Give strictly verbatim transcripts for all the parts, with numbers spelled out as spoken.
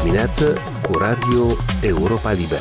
dimineață cu Radio Europa Liberă.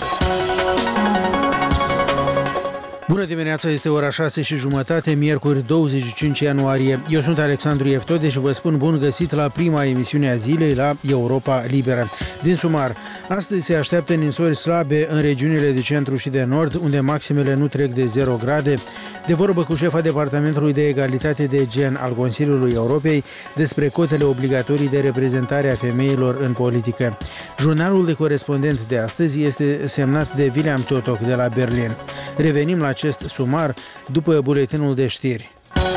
Bună dimineața, este ora șase și jumătate, miercuri douăzeci și cinci ianuarie. Eu sunt Alexandru Eftode și vă spun bun găsit la prima emisiune a zilei la Europa Liberă. Din sumar, astăzi se așteaptă ninsori slabe în regiunile de centru și de nord, unde maximele nu trec de zero grade. De vorbă cu șefa Departamentului de Egalitate de Gen al Consiliului Europei despre cotele obligatorii de reprezentare a femeilor în politică. Jurnalul de corespondent de astăzi este semnat de William Totok de la Berlin. Revenim la acest sumar după buletinul de știri.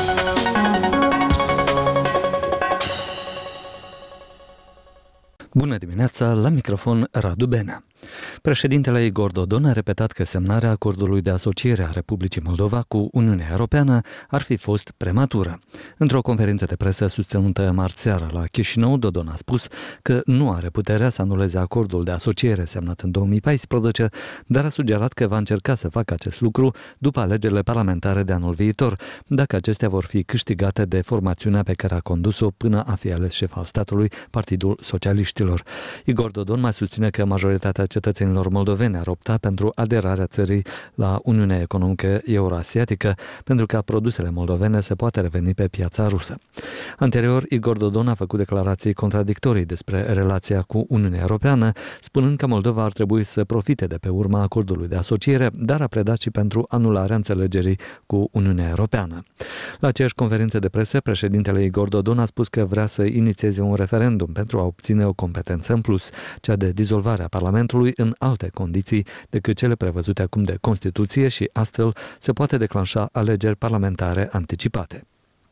Bună dimineața, la microfon Radu Benea. Președintele Igor Dodon a repetat că semnarea acordului de asociere a Republicii Moldova cu Uniunea Europeană ar fi fost prematură. Într-o conferință de presă susținută marți seara la Chișinău, Dodon a spus că nu are puterea să anuleze acordul de asociere semnat în două mii paisprezece, dar a sugerat că va încerca să facă acest lucru după alegerile parlamentare de anul viitor, dacă acestea vor fi câștigate de formațiunea pe care a condus-o până a fi ales șef al statului, Partidul Socialiștilor. Igor Dodon mai susține că majoritatea cetățenilor moldoveni ar opta pentru aderarea țării la Uniunea Economică Euroasiatică, pentru ca produsele moldovene să poată reveni pe piața rusă. Anterior, Igor Dodon a făcut declarații contradictorii despre relația cu Uniunea Europeană, spunând că Moldova ar trebui să profite de pe urma acordului de asociere, dar a predat și pentru anularea înțelegerii cu Uniunea Europeană. La aceeași conferință de presă, președintele Igor Dodon a spus că vrea să inițieze un referendum pentru a obține o competență în plus, cea de dizolvare a Parlamentului în alte condiții decât cele prevăzute acum de Constituție și astfel se poate declanșa alegeri parlamentare anticipate.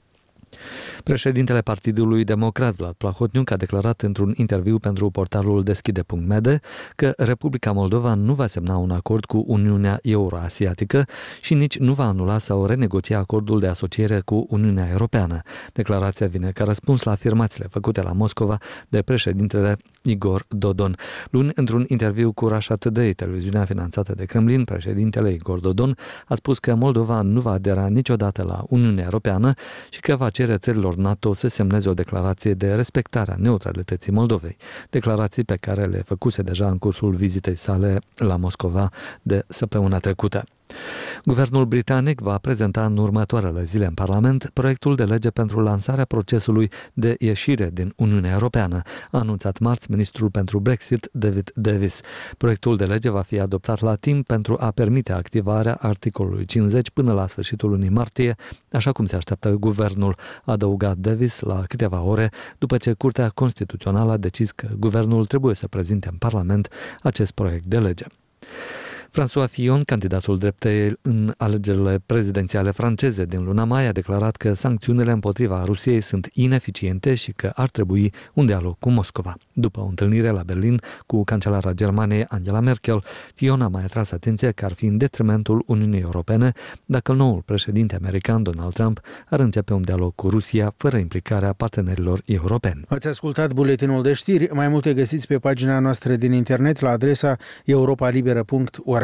Președintele Partidului Democrat, Vlad Plahotniuc, a declarat într-un interviu pentru portalul deschide punct mede că Republica Moldova nu va semna un acord cu Uniunea Euroasiatică și nici nu va anula sau renegocia acordul de asociere cu Uniunea Europeană. Declarația vine ca răspuns la afirmațiile făcute la Moscova de președintele Igor Dodon. Luni, într-un interviu cu Russia Today, televiziunea finanțată de Kremlin, președintele Igor Dodon a spus că Moldova nu va adera niciodată la Uniunea Europeană și că va cere țărilor NATO să semneze o declarație de respectare a neutralității Moldovei, declarații pe care le făcuse deja în cursul vizitei sale la Moscova de săptămâna trecută. Guvernul britanic va prezenta în următoarele zile în Parlament proiectul de lege pentru lansarea procesului de ieșire din Uniunea Europeană, a anunțat marți ministrul pentru Brexit David Davis. Proiectul de lege va fi adoptat la timp pentru a permite activarea articolului cincizeci până la sfârșitul lunii martie, așa cum se așteaptă guvernul, a adăugat Davis la câteva ore după ce Curtea Constituțională a decis că guvernul trebuie să prezinte în Parlament acest proiect de lege. François Fillon, candidatul dreptei în alegerile prezidențiale franceze din luna mai, a declarat că sancțiunile împotriva Rusiei sunt ineficiente și că ar trebui un dialog cu Moscova. După o întâlnire la Berlin cu cancelara Germaniei Angela Merkel, Fillon a mai atras atenția că ar fi în detrimentul Uniunii Europene dacă noul președinte american Donald Trump ar începe un dialog cu Rusia fără implicarea partenerilor europeni. Ați ascultat buletinul de știri, mai multe găsiți pe pagina noastră din internet la adresa europa liberă punct org.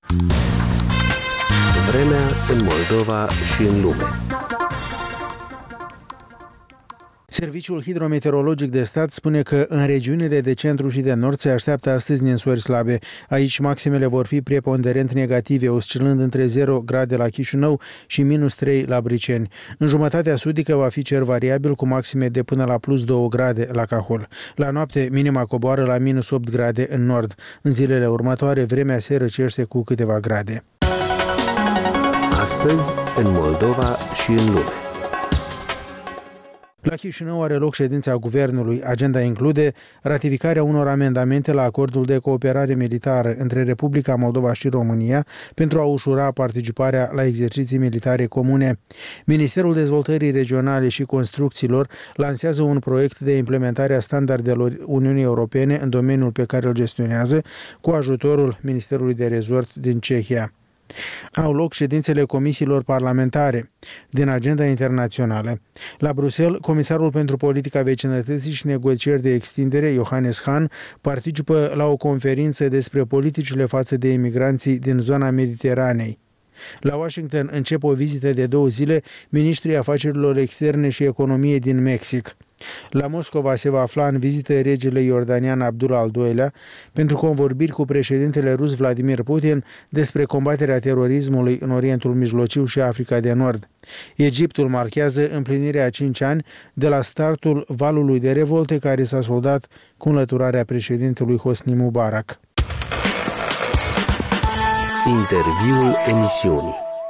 Vremea în Moldova și în lume. Serviciul hidrometeorologic de stat spune că în regiunile de centru și de nord se așteaptă astăzi ninsori slabe. Aici maximele vor fi preponderent negative, oscilând între zero grade la Chișinău și minus trei la Briceni. În jumătatea sudică va fi cer variabil cu maxime de până la plus două grade la Cahul. La noapte, minima coboară la minus opt grade în nord. În zilele următoare, vremea se răcește cu câteva grade. Astăzi, în Moldova și în lume. La Chișinău are loc ședința guvernului. Agenda include ratificarea unor amendamente la acordul de cooperare militară între Republica Moldova și România pentru a ușura participarea la exerciții militare comune. Ministerul Dezvoltării Regionale și Construcțiilor lansează un proiect de implementare a standardelor Uniunii Europene în domeniul pe care îl gestionează cu ajutorul Ministerului de Resort din Cehia. Au loc ședințele comisiilor parlamentare din agenda internațională. La Bruxelles, comisarul pentru politica vecinătății și negocieri de extindere, Johannes Hahn, participă la o conferință despre politicile față de imigranții din zona Mediteranei. La Washington încep o vizită de două zile ministrii afacerilor externe și economie din Mexic. La Moscova se va afla în vizită regele iordanian Abdullah al doilea pentru convorbiri cu președintele rus Vladimir Putin despre combaterea terorismului în Orientul Mijlociu și Africa de Nord. Egiptul marchează împlinirea a cinci ani de la startul valului de revolte care s-a soldat cu înlăturarea președintelui Hosni Mubarak. Interviul emisiunii.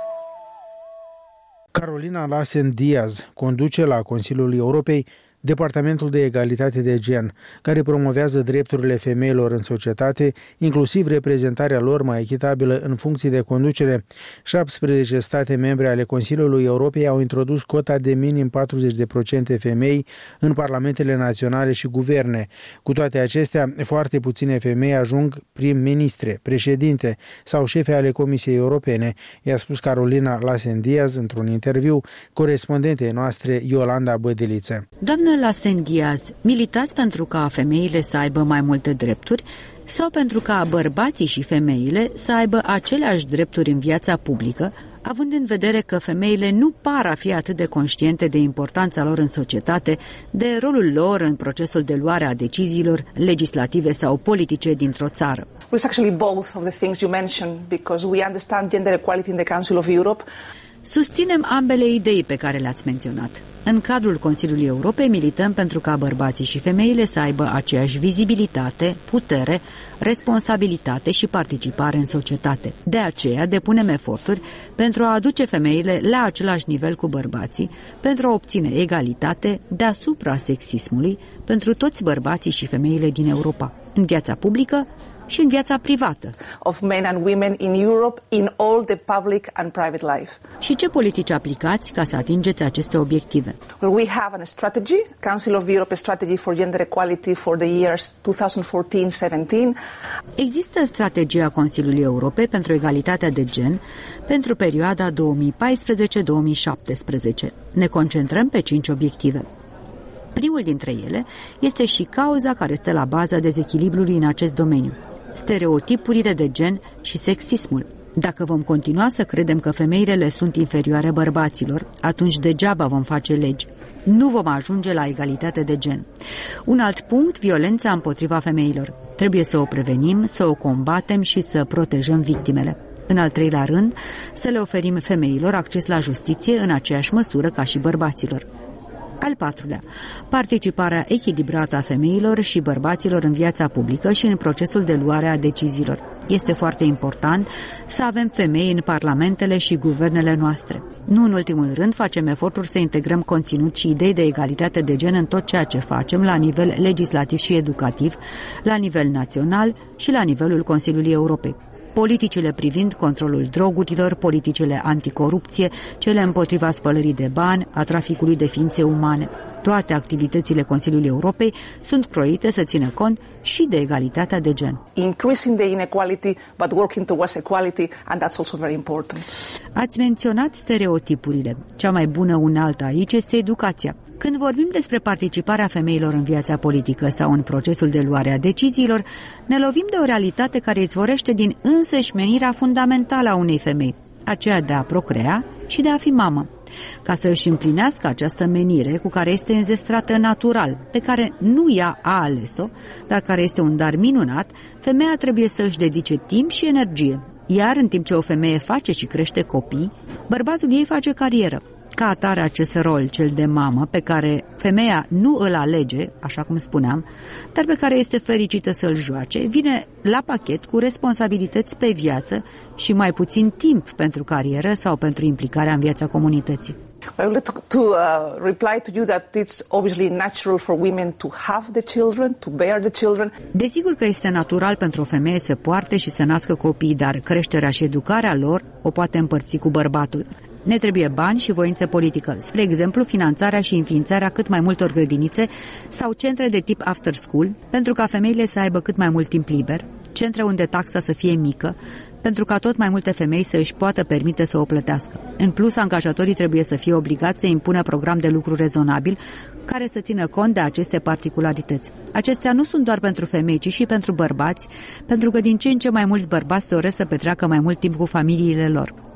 Carolina Lassen-Diaz conduce la Consiliul Europei Departamentul de Egalitate de Gen, care promovează drepturile femeilor în societate, inclusiv reprezentarea lor mai echitabilă în funcții de conducere. șaptesprezece state membre ale Consiliului Europei au introdus cota de minim patruzeci la sută femei în parlamentele naționale și guverne. Cu toate acestea, foarte puține femei ajung prim-ministre, președinte sau șefe ale Comisiei Europene, i-a spus Carolina Lassen-Diaz într-un interviu corespondentei noastre Iolanda Bădeliță. Doamnă Lassen-Diaz, militați pentru ca femeile să aibă mai multe drepturi sau pentru ca bărbații și femeile să aibă aceleași drepturi în viața publică, având în vedere că femeile nu par a fi atât de conștiente de importanța lor în societate, de rolul lor în procesul de luare a deciziilor legislative sau politice dintr-o țară? It's actually both of the things you mentioned, because we understand gender equality in the Council of Europe. Susținem ambele idei pe care le-ați menționat. În cadrul Consiliului Europei milităm pentru ca bărbații și femeile să aibă aceeași vizibilitate, putere, responsabilitate și participare în societate. De aceea depunem eforturi pentru a aduce femeile la același nivel cu bărbații, pentru a obține egalitate deasupra sexismului pentru toți bărbații și femeile din Europa, în viața publică și în viața privată. Of men and women in Europe in all the public and private life. Și ce politici aplicați ca să atingeți aceste obiective? Well, we have a strategy, Council of Europe Strategy for Gender Equality for the years twenty fourteen seventeen. Există strategia Consiliului Europei pentru egalitatea de gen pentru perioada două mii paisprezece două mii șaptesprezece. Ne concentrăm pe cinci obiective. Primul dintre ele este și cauza care stă la baza dezechilibrului în acest domeniu: stereotipurile de gen și sexismul. Dacă vom continua să credem că femeile le sunt inferioare bărbaților, atunci degeaba vom face legi. Nu vom ajunge la egalitate de gen. Un alt punct, violența împotriva femeilor. Trebuie să o prevenim, să o combatem și să protejăm victimele. În al treilea rând, să le oferim femeilor acces la justiție în aceeași măsură ca și bărbaților. Al patrulea, participarea echilibrată a femeilor și bărbaților în viața publică și în procesul de luare a deciziilor. Este foarte important să avem femei în parlamentele și guvernele noastre. Nu în ultimul rând, facem eforturi să integrăm conținut și idei de egalitate de gen în tot ceea ce facem la nivel legislativ și educativ, la nivel național și la nivelul Consiliului Europei. Politicile privind controlul drogurilor, politicile anticorupție, cele împotriva spălării de bani, a traficului de ființe umane. Toate activitățile Consiliului Europei sunt croite să țină cont și de egalitatea de gen. Increasing the inequality, but working towards equality, and that's also very important. Ați menționat stereotipurile. Cea mai bună unealtă aici este educația. Când vorbim despre participarea femeilor în viața politică sau în procesul de luare a deciziilor, ne lovim de o realitate care izvorește din însăși menirea fundamentală a unei femei, aceea de a procrea și de a fi mamă. Ca să își împlinească această menire cu care este înzestrată natural, pe care nu ea a ales-o, dar care este un dar minunat, femeia trebuie să își dedice timp și energie. Iar în timp ce o femeie face și crește copii, bărbatul ei face carieră. Ca atare, acest rol, cel de mamă, pe care femeia nu îl alege, așa cum spuneam, dar pe care este fericită să-l joace, vine la pachet cu responsabilități pe viață și mai puțin timp pentru carieră sau pentru implicarea în viața comunității. I would like to, to uh, reply to you that it's obviously natural for women to have the children, to bear the children. Desigur că este natural pentru o femeie să poarte și să nască copii, dar creșterea și educarea lor o poate împărți cu bărbatul. Ne trebuie bani și voință politică, spre exemplu finanțarea și înființarea cât mai multor grădinițe sau centre de tip after school, pentru ca femeile să aibă cât mai mult timp liber, centre unde taxa să fie mică, pentru ca tot mai multe femei să își poată permite să o plătească. În plus, angajatorii trebuie să fie obligați să impună program de lucru rezonabil care să țină cont de aceste particularități. Acestea nu sunt doar pentru femei, ci și pentru bărbați, pentru că din ce în ce mai mulți bărbați doresc să petreacă mai mult timp cu familiile lor.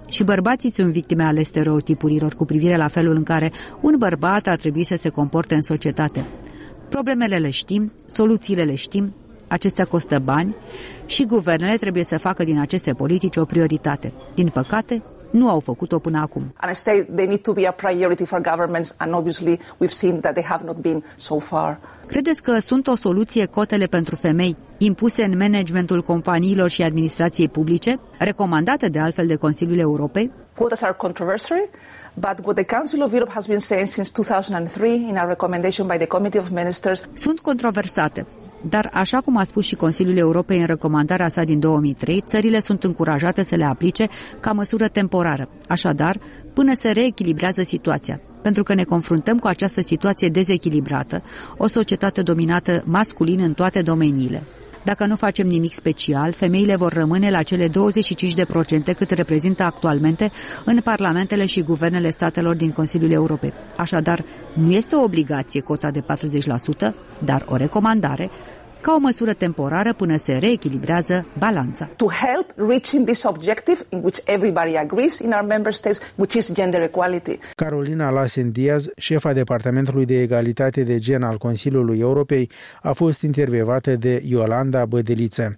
Și bărbații sunt victime ale stereotipurilor cu privire la felul în care un bărbat ar trebui să se comporte în societate. Problemele le știm, soluțiile le știm, acestea costă bani și guvernele trebuie să facă din aceste politici o prioritate. Din păcate, nu au făcut-o până acum. And I say they need to be a priority for governments, and obviously we've seen that they have not been so far. Credeți că sunt o soluție cotele pentru femei impuse în managementul companiilor și administrației publice, recomandate de altfel de Consiliul Europei? Quotas are controversial, but what the Council of Europe has been saying since two thousand three in a recommendation by the Committee of Ministers. Sunt controversate. Dar, așa cum a spus și Consiliul Europei în recomandarea sa din două mii trei, țările sunt încurajate să le aplice ca măsură temporară, așadar, până se reechilibrează situația. Pentru că ne confruntăm cu această situație dezechilibrată, o societate dominată masculin în toate domeniile. Dacă nu facem nimic special, femeile vor rămâne la cele douăzeci și cinci la sută cât reprezintă actualmente în parlamentele și guvernele statelor din Consiliul Europei. Așadar, nu este o obligație cota de patruzeci la sută, dar o recomandare, ca o măsură temporară până se reechilibrează balanța. To help reaching this objective in which everybody agrees in our member states, which is gender equality. Carolina Lassen Diaz, șefa Departamentului de Egalitate de Gen al Consiliului Europei, a fost intervievată de Iolanda Bădeliță.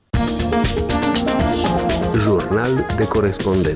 Jurnal de corespondent.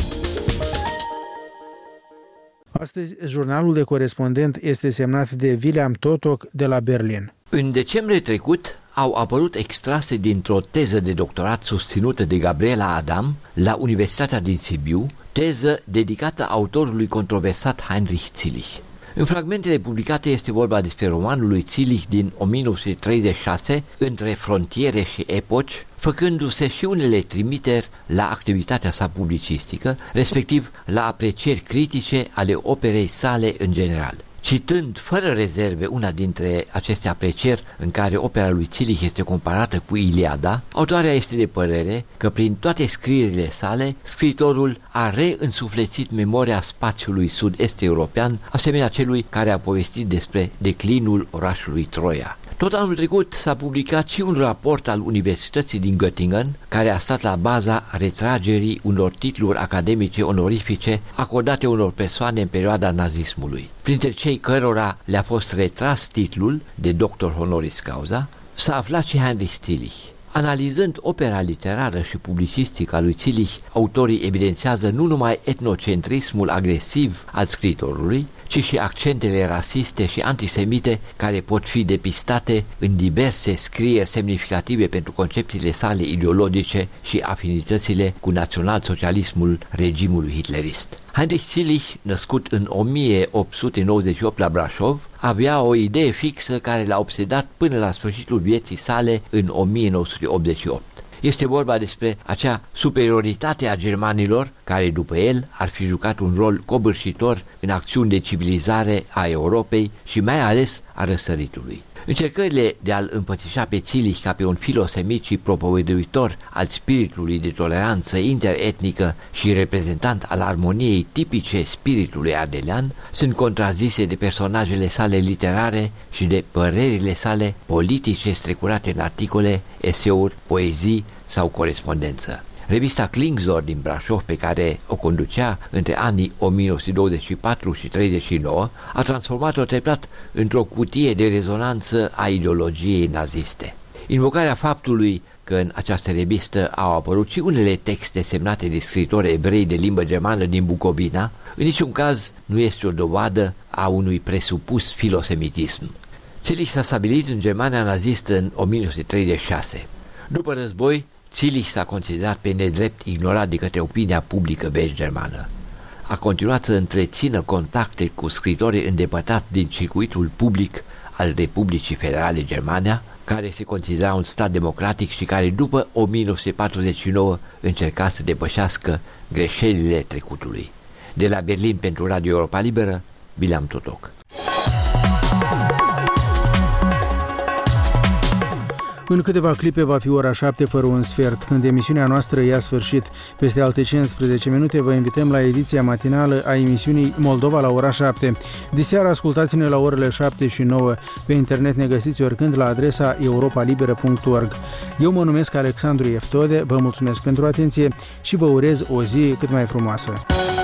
Astăzi, jurnalul de corespondent este semnat de William Totok de la Berlin. În decembrie trecut au apărut extrase dintr-o teză de doctorat susținută de Gabriela Adam la Universitatea din Sibiu, teză dedicată autorului controversat Heinrich Zillig. În fragmentele publicate este vorba despre romanul lui Zillig din o mie nouă sute treizeci și șase, Între frontiere și epoci, făcându-se și unele trimiteri la activitatea sa publicistică, respectiv la aprecieri critice ale operei sale în general. Citând fără rezerve una dintre aceste aprecieri în care opera lui Zillig este comparată cu Iliada, autoarea este de părere că prin toate scrierile sale, scriitorul a reînsuflețit memoria spațiului sud-est european, asemenea celui care a povestit despre declinul orașului Troia. Tot anul trecut s-a publicat și un raport al Universității din Göttingen, care a stat la baza retragerii unor titluri academice onorifice acordate unor persoane în perioada nazismului. Printre cei cărora le-a fost retras titlul de doctor honoris causa, s-a aflat și Heinrich Zillig. Analizând opera literară și publicistică a lui Zillig, autorii evidențiază nu numai etnocentrismul agresiv al scriitorului, ci și accentele rasiste și antisemite care pot fi depistate în diverse scrieri semnificative pentru concepțiile sale ideologice și afinitățile cu național-socialismul regimului hitlerist. Heinrich Zillig, născut în o mie opt sute nouăzeci și opt la Brașov, avea o idee fixă care l-a obsedat până la sfârșitul vieții sale în o mie nouă sute optzeci și opt. Este vorba despre acea superioritate a germanilor care, după el, ar fi jucat un rol covârșitor în acțiuni de civilizare a Europei și mai ales a răsăritului. Încercările de a-l împățișa pe Zillig ca pe un filosemit și propovăduitor al spiritului de toleranță interetnică și reprezentant al armoniei tipice spiritului ardelean sunt contrazise de personajele sale literare și de părerile sale politice strecurate în articole, eseuri, poezii sau corespondență. Revista Klingsor din Brașov, pe care o conducea între anii o mie nouă sute douăzeci și patru și treizeci și nouă, a transformat-o treptat într-o cutie de rezonanță a ideologiei naziste. Invocarea faptului că în această revistă au apărut și unele texte semnate de scriitori evrei de limbă germană din Bucovina, în niciun caz nu este o dovadă a unui presupus filosemitism. Zillig s-a stabilit în Germania nazistă în o mie nouă sute treizeci și șase. După război, Zillig s-a considerat pe nedrept ignorat de către opinia publică vest-germană. A continuat să întrețină contacte cu scriitori îndepărtați din circuitul public al Republicii Federale Germania, care se considera un stat democratic și care după o mie nouă sute patruzeci și nouă încerca să depășească greșelile trecutului. De la Berlin pentru Radio Europa Liberă, William Totok. În câteva clipe va fi ora șapte fără un sfert, când emisiunea noastră ia sfârșit. Peste alte cincisprezece minute vă invităm la ediția matinală a emisiunii Moldova la ora șapte. Diseară ascultați-ne la orele șapte și nouă. Pe internet ne găsiți oricând la adresa europa liberă punct org. Eu mă numesc Alexandru Eftode, vă mulțumesc pentru atenție și vă urez o zi cât mai frumoasă.